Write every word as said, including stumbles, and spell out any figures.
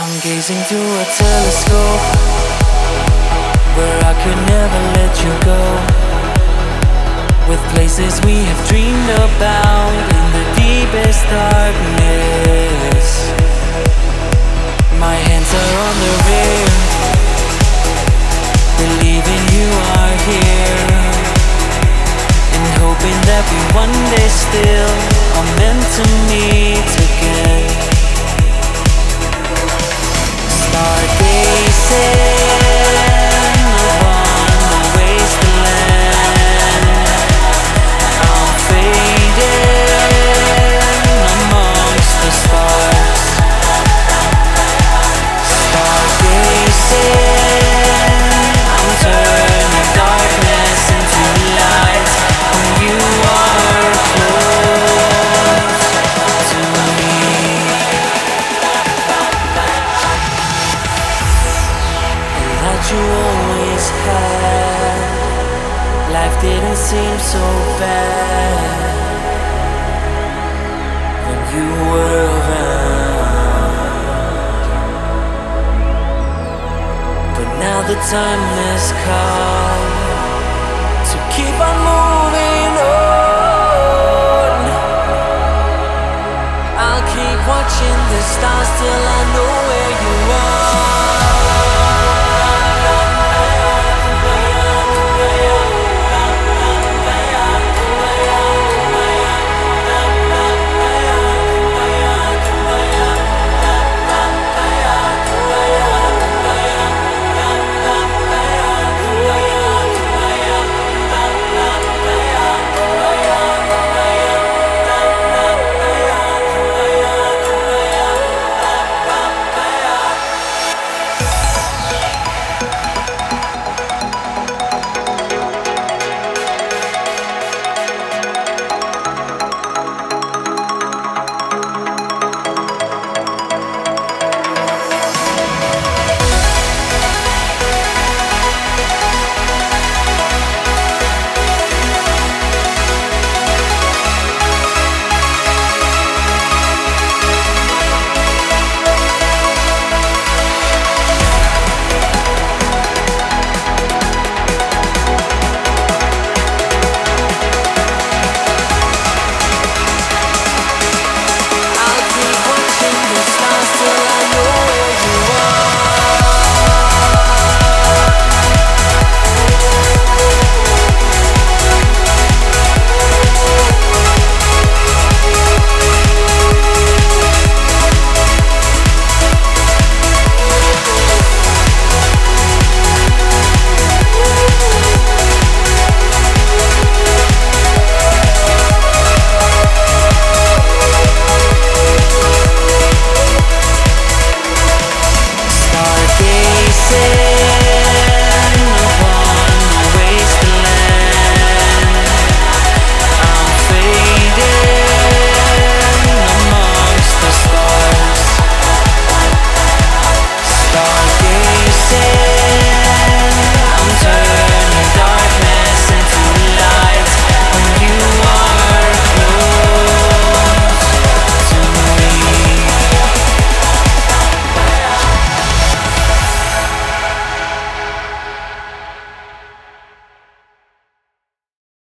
I'm gazing through a telescope where I could never let you go, with places we have dreamed about in the deepest darkness. My hands are on the rear, believing you are here, and hoping that we one day still are meant to meet again. Stargazing upon the wasteland, I'm fading amongst the stars. Stargazing, I'm turning darkness into light, and you are close to me. That you always had, life didn't seem so bad when you were around. But now the time has come to keep on moving on. I'll keep watching the stars till I know where you are.